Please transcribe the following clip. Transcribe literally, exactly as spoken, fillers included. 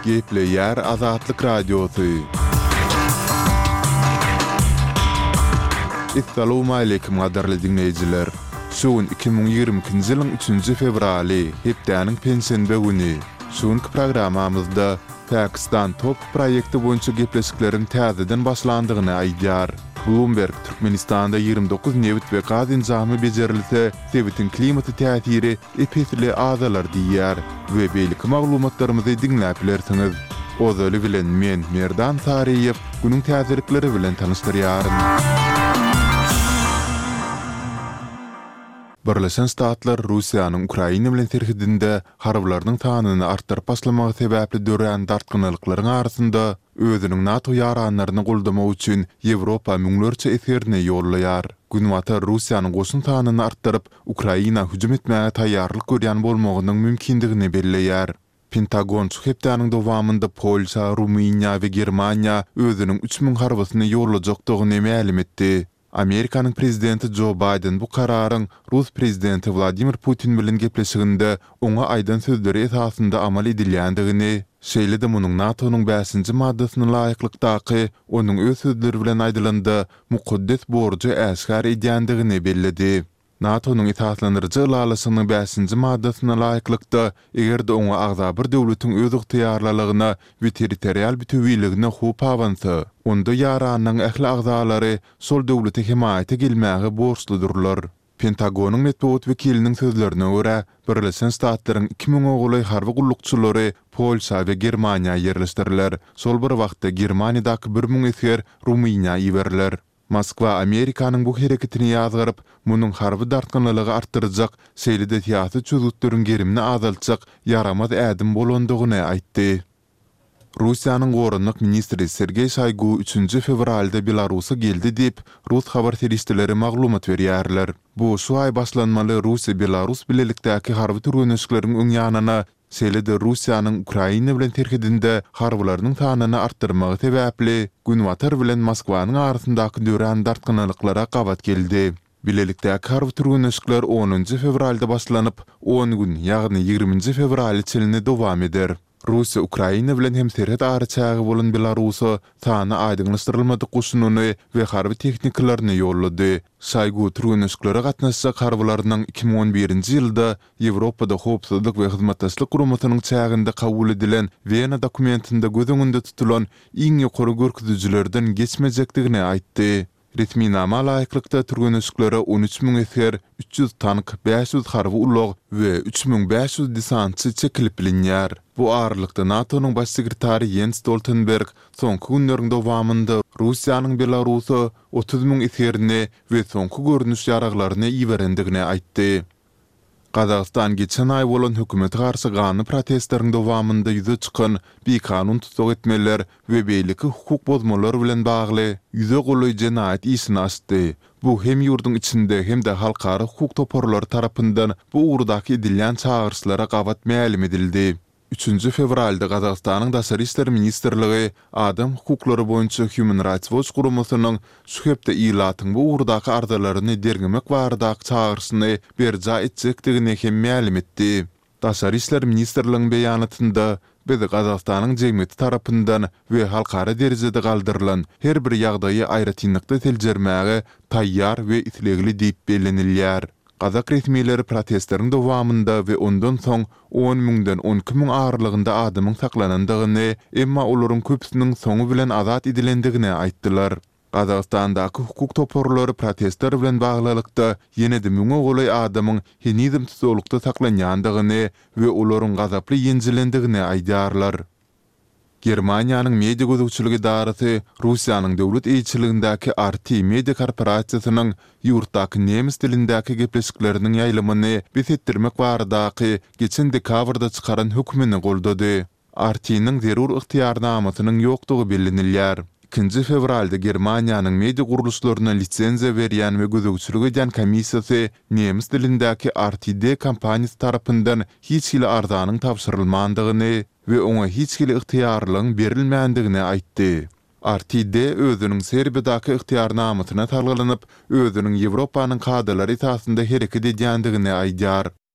Geple yer Azatlyk Radiosu. Assalamu alaykum gadarly dinleyijiler. Şuun iki bin ýigrimiki ýylyň üçünji fevraly, hepdeniň pensiýe güni. Şuňky programamyzda Pakistan top proýekti boýunça gepleşikleriň täzeden başlandygyny aýdýar. Bloomberg Türkmenistanda ýygrimi dokuz nevit we gaz inzamy bejerilse, sebitin klimaty täsiri epetli azalar diýär we beýleki maglumatlarymyzy dinläp bilersiňiz. Ozaly bilen men Merdan Sariýew günüň täzirikleri bilen tanystyryaryn. Birleşen Ştatlar Russiýanyň Ukraina bilen terhidinde harbylarynyň sanyny artdyryp başlamagy sebäpli dören dartgynylyklaryň arasynda özüniň NATO ýaranlaryny goldamak üçin Ýewropa müňlerçe eserini ýollaýar. Günwata Russiýanyň goşun sanyny artdyryp Ukraina hüjüm etmäge taýýarlyk görýän bolmagynyň mümkindigini belleýär. Pentagon hepdeniň dowamynda Polşa, Rumyniýa we Germaniýa özüniň üç min harbysyny ýollajakdygyny ma'lum etdi. Amerikanyň prezidenti Joe Biden bu kararyň Rus prezidenti Vladimir Putin bilen gepleşiginde oňa aýdan sözleri esasynda amal edilýändigini, şeýle de munyň NATO'nyň beşinji maddasyna laýyklykdaky onuň öz sözleri bilen aýdylanda mukaddes borjy äşgär edýändigini belledi. NATO'nyň esaslandyrjy ýylalysynyň beşinji maddasyna laýyklykda eger de oňa agza bir döwletiň öz ygtyýarlygyna we territorial bütünligine hup awansa, onda ýaranyň ähli agzalary sol döwleti himaýat edilmäge borçludurlar. Pentagonyň medeniýet wekiliniň sözlerine görä, Birleşen Ştatlaryň iki min oguly harby gullukçylary Polşa we Germaniýa ýerleşdirilýär. Sol bir wagtda Germaniýadaky bir min eser Rumyniýa ýeberilýär. Moskwa Amerikanyň bu hereketini ýazgyryp, munyň harby dartgynlygy artdyrjak, şeýle-de tiýatry çözütlerin gerimini azaltjak yaramaz ädim bolandygyny aýtdy. Russiýanyň gorunlyk ministri Sergey Shoygu üçünji fevralda Belarusa geldi diýip Rus habar teristleri maglumat berýärler. Bu şu ay başlanmaly Russiýa-Belarus bilelikdäki harby türgünüşleriň öňýanyna, şeýle-de Russiýanyň Ukraina bilen terhidinde harbylarynyň sanyny artdyrmagy sebäpli Günwatar bilen Moskwanyň arasyndaky dören dartgynlyklara gabat geldi. Bilelikdäki harby türgünüşler onunji fevralda başlanyp on gün, ýagny ýigriminji fevral çelini dowam eder. Russiýa Ukraina bilen hem terhid araçagy bolan Belarusa sany aýdynlaşdyrylmady goşununy we harby teknikalarny ýollady. Şaýgu türgünüşlere gatnaşjak harbylarynyň iki bin on birinji ýylda Ýewropada howpsuzlyk we hyzmatdaşlyk guramatynyň çäginde kabul edilen Wiener dokumentinde göz öňünde tutulan iň ýokary görkezüjilerden geçmejekdigini aýtdy. Resminama laýyklykda türgünüşlere on üç min eser, üç ýüz tank, beş ýüz harby ulag we üç min beş ýüz desantçy çekilip bilinýär. Bu aralykda NATO'nyň baş sekretary Jens Stoltenberg soňky günleriň dowamynda Russiýanyň Belarusa otuz min eserini we soňky görnüş ýaraglaryny iberendigini aýtdy. Gazaqstan geçen ay bolan hökümet garşy gany protestlaryň dowamynda ýüze çykan bir kanun tutsak etmeler we beýleki hukuk bozmalar bilen bagly ýüze goly jenaýat isini açdy. Bu hem ýurduň içinde hem de halkara hukuk toporlary tarapyndan bu urdaky edilýän çağırşlara gabat ma'lum edildi. üçünji fevralda Gazaqstanyň Daşary işler ministrligi adam hukuklary boýunça Human Rights Watch guramasynyň şu hepde ýylatyň bu urdaky ardalaryny dergimek bardak çağırşyny berja etjekdigini hem ma'lum etdi. Daşary işler ministrligiň beýanatynda biz Gazaqstanyň jemgyýeti tarapyndan we halkara derejede galdyrylan her bir ýagdaýy aýratynlykda teljermäge taýýar we islegli diýip bellenilýär. Gazak resmiýetleri protestlaryň dowamynda we ondan soň on miňden on iki min ağırlygynda adamyň saklanandygyny, emma olaryň köpüsiniň soňu bilen azat edilendigini aýtdylar. Gazaqstandaky hukuk toporlary protestler bilen baglylykda ýene-de müňe goly adamyň henizm tutulukda saklanýandygyny we olaryň gazaply ýenjilendigini aýdýarlar. Germaniýanyň media gözükçüligi darasy Russiýanyň döwlet eýçiligindäki R T media korporasiýasynyň ýurtdaky nemis dilindäki gepleşikleriniň ýaýlymyny besetdirmek baradaky geçen dekabrda çykaran hökmüni goldady. R T'niň zerur ygtyýarnamasynyň ýokdugy bellenilýär. ikinji fevralda Germaniýanyň media guruluşlaryna lisensiýa berýän we gözükçüligi edýän komissiýasy nemis dilindäki R T D kompaniýasy tarapyndan hiç hili arzanyň tapşyrylmandygyny we oňa hiç hili ygtyýarlygyň berilmändigini aýtdy. R T D özünün Serbiýadaky ygtyýarnamasyna talgylanyp, özünün Ýewropanyň kadrlary esasynda hereket edýändigini aýdýar.